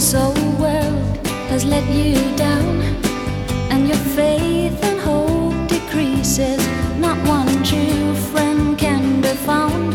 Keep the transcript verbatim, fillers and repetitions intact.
this old world has let you down, and your faith and hope decreases. Not one true friend can be found.